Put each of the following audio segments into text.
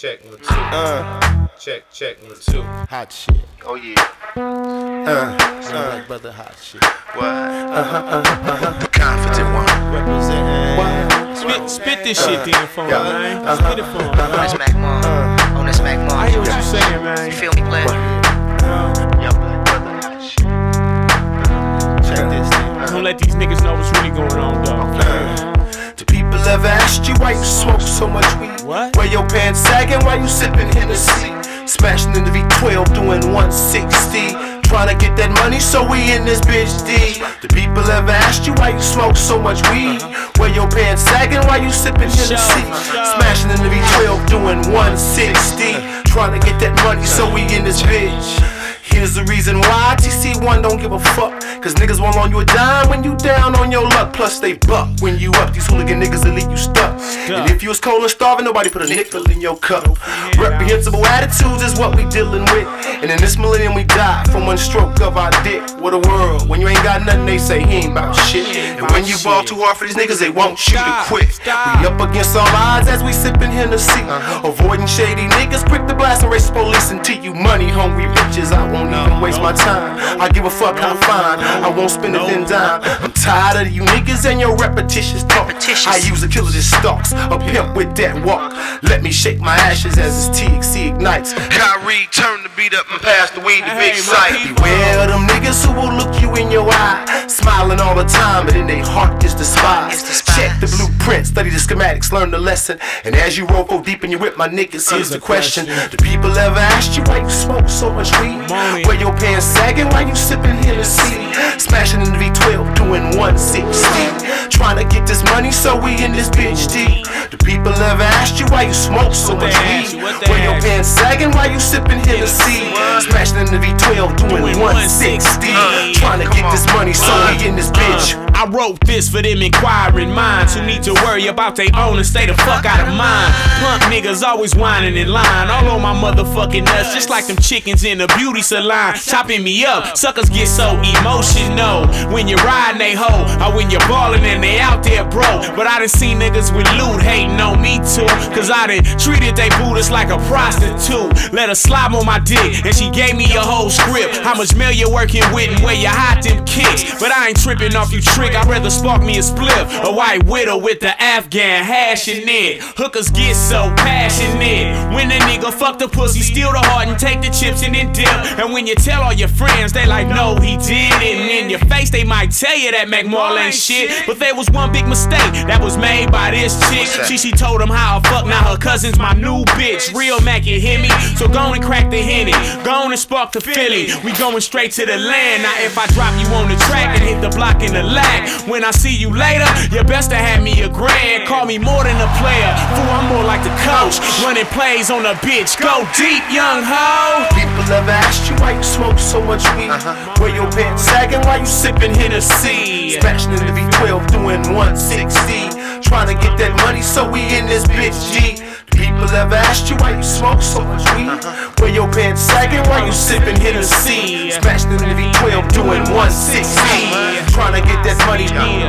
Check 1 2. Check 1 2. Hot shit. Oh yeah. Black brother, hot shit. What? The confident one. Representing. Spit this shit then for me, man. Spit it for me. On this Mac Mom. On this Mac Mom. I hear what you saying, man. You feel me, Black? Yo, black brother, hot shit. Check this thing. Don't let these niggas know what's really going on, though. Do people ever ask you why you smoke so much weed? What? Where your pants sagging while you sipping Hennessy? Smashing in the V12 doing 160. Trying to get that money, so we in this bitch D. Do people ever ask you why you smoke so much weed? Where your pants sagging while you sipping Hennessy? Smashing in the V12 doing 160. Trying to get that money, so we in this bitch. Here's the reason why TC1 don't give a fuck. Cause niggas won't loan you a dime when you down on your luck. Plus they buck when you up. These hooligan niggas will leave you stuck. And if you was cold and starving, nobody put a nickel in your cup. Reprehensible attitudes is what we dealing with. And in this millennium we die from one stroke of our dick. What a world. When you ain't got nothing, they say he ain't about shit. And when you ball too hard for these niggas, they won't shoot to quit. We up against all odds as we sippin' Hennessy. Avoiding shady niggas, quick to blast and race police until you money hungry bitches. I won't even waste my time. I give a fuck how fine. I won't spend a thin dime. I'm tired of you niggas and your repetitious talk. I use a killer that stalks, a pimp with that walk. Let me shake my ashes as this TXC ignites. Kyrie, turn the beat up and pass the weed to Big Sight. Beware of them niggas who will look you in your eye, smiling all the time, but in their heart is despise. Check the blueprint, study the schematics, learn the lesson. And as you roll, go deep in your whip, my niggas, here's the question. Do people ever ask you why you smoke so much weed? Where your pants sagging while you sipping Hennessy? Smashing in the V12 doing 160. Trying to get this money, so we in this bitch D. Do people ever ask you why you smoke so much weed? Where your pants sagging while you sipping Hennessy? Smashing in the V12 doing 160. Trying to get this money, so we in this bitch. I wrote this for them inquiring minds who need to worry about their own and stay the fuck out of mine. Punk niggas always whining in line, all on my motherfucking nuts, just like them chickens in a beauty salon, chopping me up. Suckers get so emotional when you riding they hoe, or when you're ballin' and they out there broke. But I done seen niggas with loot hating on me too, cause I done treated they Buddhas like a prostitute. Let her slob on my dick and she gave me a whole script, how much mail you working with and where you hide them kicks. But I ain't tripping off you trick, I'd rather spark me a spliff, a white widow with the Afghan hashing it. Hookers get so passionate when the nigga fuck the pussy, steal the heart and take the chips and then dip. And when you tell all your friends, they like, no, he did it. And in your face, they might tell you that McMall ain't shit. But there was one big mistake that was made by this chick. She told him how I fuck, now her cousin's my new bitch. Real Mac, you hear me? So go on and crack the Henny, go on and spark the Philly. We going straight to the land. Now if I drop you on the track and hit the block in the lag, when I see you later, you best to have me a grand. Call me more than a player, fool, I'm more like the coach, running plays on a bitch. Go deep, young ho. People ever asked you why you smoke so much weed? Where your pants sagging while you sipping Hennessy? Smashing in the V12 doing 160. Trying to get that money, so we in this bitch G. People ever asked you why you smoke so much weed? Where your pants sagging while you sipping Hennessy? Smashing in the V12 doing 160. Trying to get that money.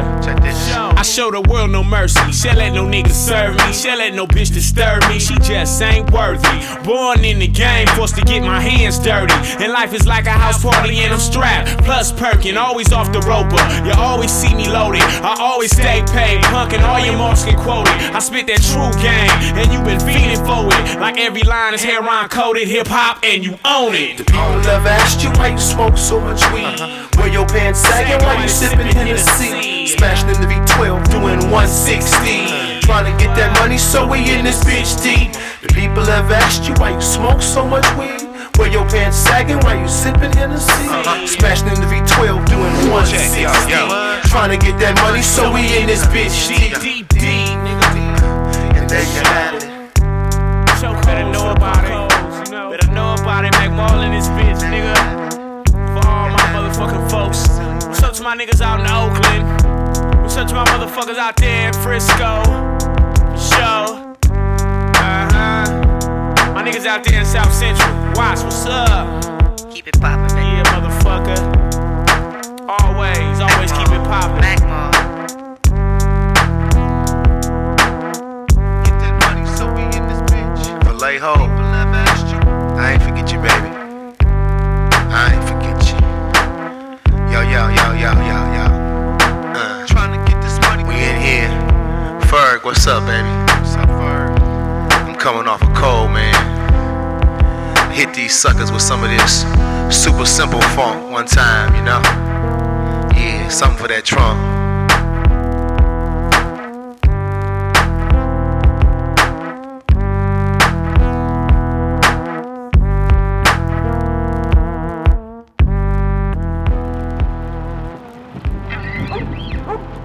I show the world no mercy. She'll let no nigga serve me. She'll let no bitch disturb me. She just ain't worthy. Born in the game, forced to get my hands dirty. And life is like a house party and I'm strapped. Plus perking, always off the roper. You always see me loaded. I always stay paid. Punkin' all your marks get quoted. I spit that true game, and you been feeding for it. Like every line is heroin coated. Hip hop, and you own it. Do people ever asked you why you smoke so much weed? Where your pants sagging while you sipping Hennessy? Smashing in the V12 doing 160. Trying to get that money, so we in this bitch D. Do people ever asked you why you smoke so much weed? Where your pants sagging while you sipping Hennessy? Smashing in the V12 doing 160. Trying to get that money, so we in this bitch D. And there you have it. Better know about it. Better know about it. McMall in this bitch, nigga. For all my motherfucking folks. What's up to my niggas out in Oakland? What's up to my motherfuckers out there in Frisco? For sure. My niggas out there in South Central. Watch, what's up? Keep it poppin', baby. Yeah, motherfucker. Always keep it poppin'. Mac Mom. Get that money, so we in this bitch. Lay ho. I ain't forget you, baby. I ain't forget you. Yo. Trying to get this money. We in here. Ferg, what's up, baby? What's up, Ferg? I'm coming off a cold, man. Hit these suckers with some of this super simple funk one time, you know? Yeah, something for that trunk.